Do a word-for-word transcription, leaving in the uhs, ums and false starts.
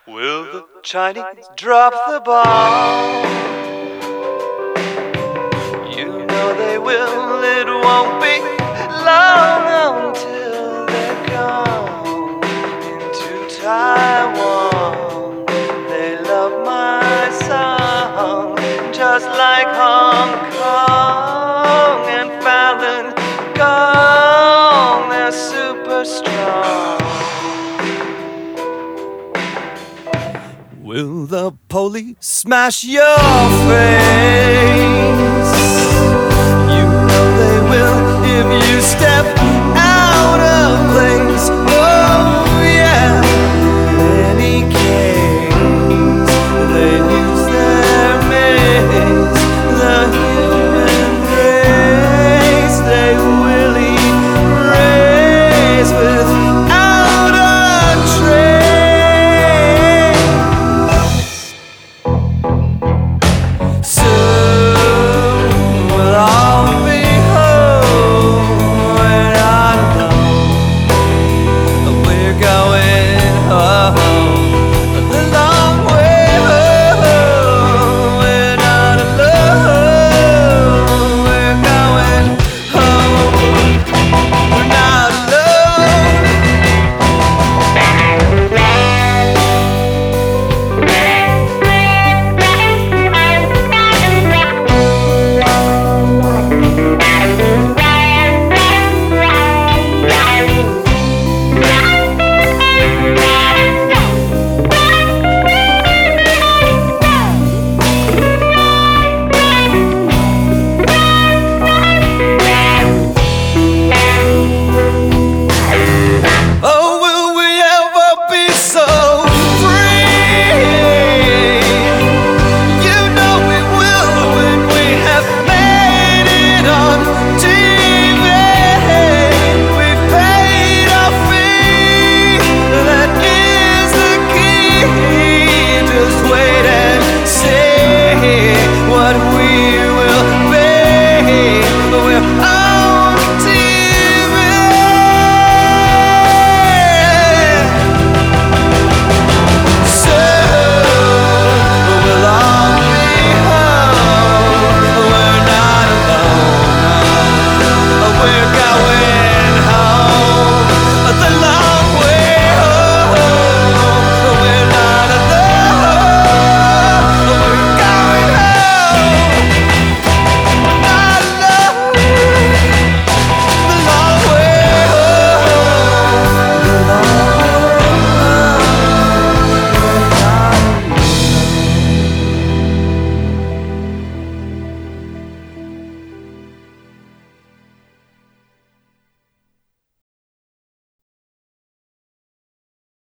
Will the Chinese drop the bomb? You know they will, it won't be long until they're gone into Taiwan. They love my song, just like Hong Kong and Falun Gong. They're super strong. Will the police smash your face? You know they will if you step